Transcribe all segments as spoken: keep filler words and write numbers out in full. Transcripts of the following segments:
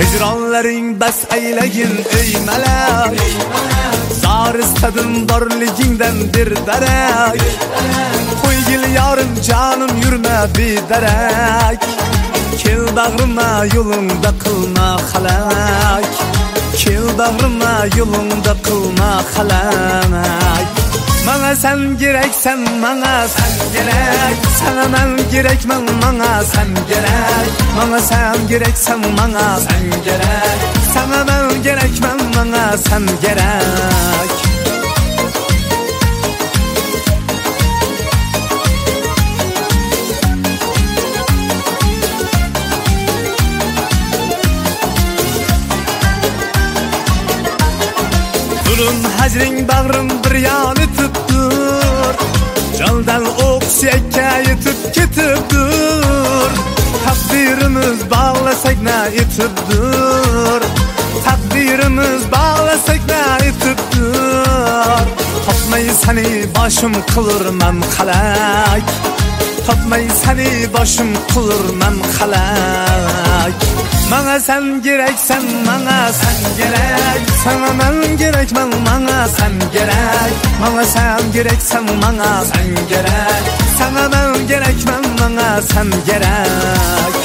Hicranlaring bas eyleyin ey melek, zar istedim darliginden bir derek. Koygil yarım canım yürme bir derek, kel bağrıma yolunda kılma halak, kel bağrıma yolunda kılma halak. Bana sen gerek, sen bana sen gerek, sana ben gerek, ben bana sen gerek. Bana sen gerek, sen bana sen gerek, sana ben gerek, ben bana sen gerek. Durun hacrin bağrım bir yanı tuttur, candan ok siyekayı tut ketiptir. Takdirimiz bağlasak ne itibdir, takdirimiz bağlasak ne itibdir. Tapmayı seni başım kılırmam halak, tapmayı seni başım kılırmam halak. Bana sen gerek, sen bana sen gerek, sana ben gerek, ben bana sen gerek. Bana sen gerek, sen bana sen gerek, sana ben gerek, ben bana sen gerek.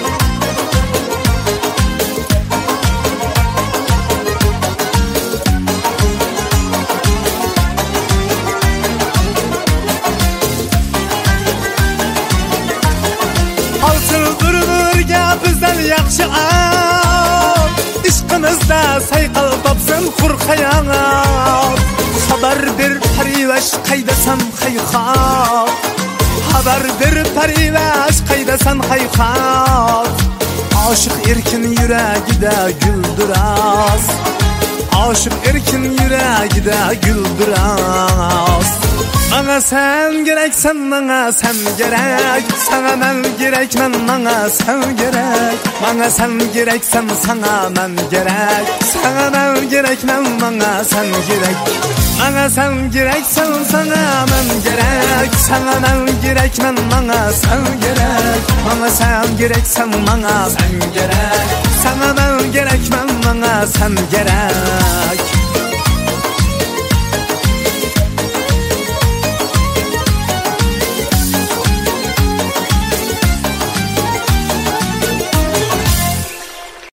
Bizden yaxşı ağır, işkimizde saykal tapsın kur hayat. Haber bir pariveş kaydasan hayhat, haber bir pariveş kaydasan hayhat. Aşık erkin yüreğide güldüraz, aşık erkin yüreğide güldüraz. Bana sen gerek, sen bana sen gerek, sana ben gerek, ben bana sen gerek. Bana sen gerek, sen sana ben gerek, sana ben gerek, ben bana sen gerek. Bana sen gerek, sen sana ben gerek, sana ben gerek, ben bana sen gerek. Bana sen gerek, sen bana sen gerek, sana ben gerek, ben bana sen gerek.